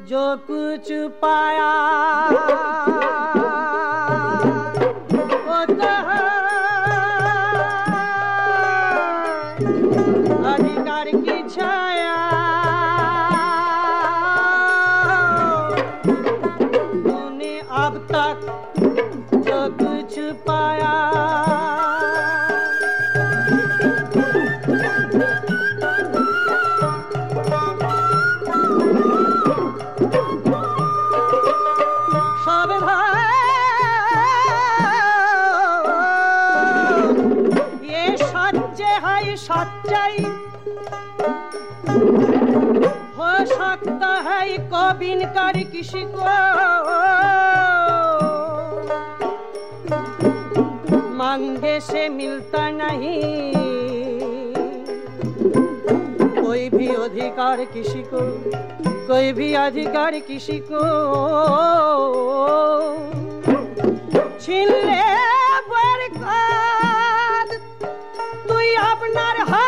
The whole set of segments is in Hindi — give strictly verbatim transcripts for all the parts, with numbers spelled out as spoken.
जो कुछ पाया वो तो है अधिकार की छाया। तूने अब तक जो कुछ पाया सच्चाई हो सकता है को बिन कर किसी को मांगे से मिलता नहीं कोई भी अधिकार किसी को, कोई भी अधिकार किसी को छीन ले बरकत तू अपना रहा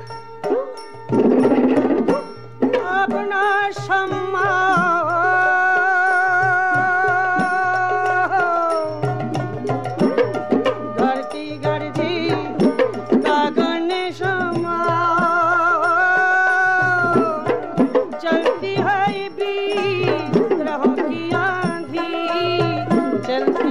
अपना सम्मान धरती गर्जी गगन समान चलती है विद्रोह की आंधी चलती